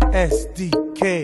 SDK.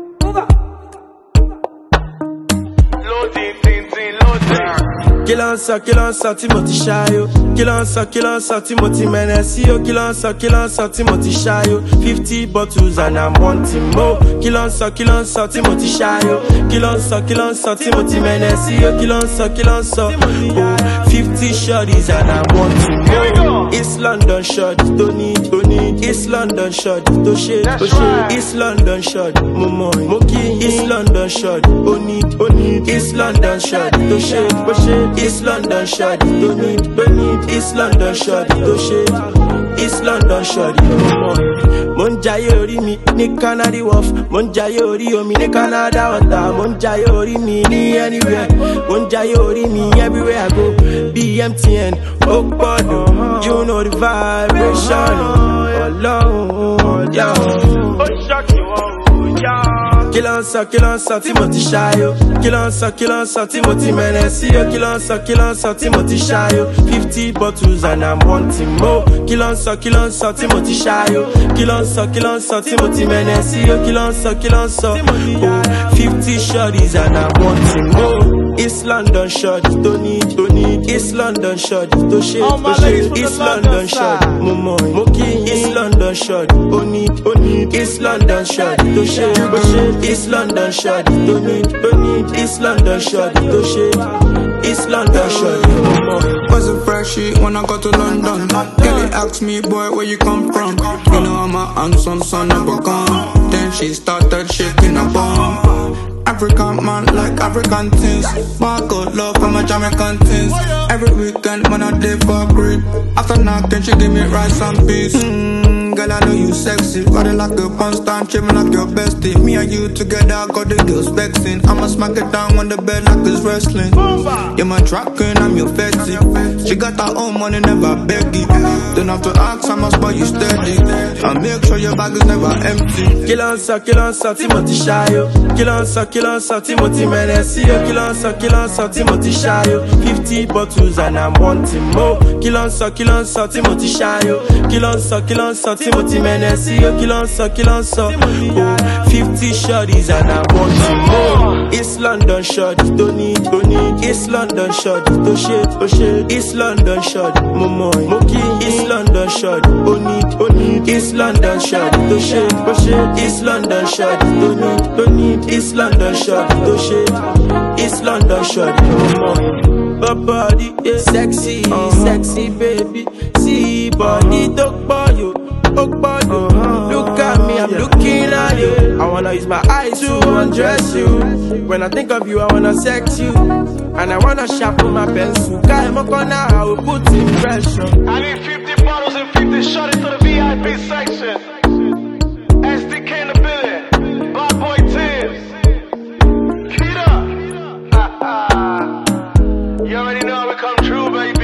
Kill on so Timothy Shayo. Kill on so Timothy Menesio. Kill on so Timothy Shayo. 50 bottles and I'm wanting more. Kill on so Timothy Shayo. Kill on so Timothy Menesio. Kill on so 50 shorties and I'm wanting more. It's London short, don't need. It's London short, to shade. It's London short, Moki. It's London short, need. It's London short, to shade. It's London short, don't need. It's London short, to shade. It's London short, Monjaye ori mi ni Canary Wharf. Monjaye ori omi ni Canada Water. Monjaye ori mi ni anywhere. Monjaye ori mi everywhere I go. BMTN, Okpodo, you know the vibration. Kill on so Timothy Shayo. Kill on so Timothy Menesio. Kill on so Timothy Shayo. 50 bottles and I'm wanting more. Kill on so Timothy Shayo. Kill on so Timothy Menesio. Kill on so 50 shorties and I'm wanting more. It's London short, don't need. It's London short, to shade. It's London short, Moki. It's London short, need. It's London short, to shade. It's London short, don't need. It's London short, to shade. It's London short, Wasn't fresh when I got to London. Kelly asked me, boy, where you come from? You know I'm a handsome son of a gun. Then she started shaking a bomb. African man like African things. Marco love from a Jamaican things. Every weekend when I did for grip. After knocking she give me rice and peas. Girl I know you sexy. Got it like a constant chip like your bestie. Me and you together got the girls vexing. I'ma smack it down on the bed like it's wrestling. You're my track and I'm your fatty. She got her own money, never beg it. Don't have to ask how much but you steady. And make sure your bag is never empty. Kill on so Timothy Shayo. Kill on so Timothy Menesio. Kill on so Timothy Shayo. 50 bottles and I'm wanting more. Kill on so Timothy Shayo. Kill on so Timothy Menesio. Kill on so 50 shorties and I'm wanting more. It's London short, don't need. It's London short, to shade. It's London short, Moki. It's London short, need. It's London short, to shade. It's London short, don't need. It's London short, to shade. It's London short, body, yeah. Sexy baby. See body, dog boy, Look at me, I'm looking at you. I wanna use my eyes to undress you. When I think of you, I wanna sex you. And I wanna sharpen my pencil. Guy, my corner, I will put impression. I need 50 bottles and 50 shots to the VIP section. SDK in the building. Black Boy Tibbs. Kita. You already know how we come true, baby.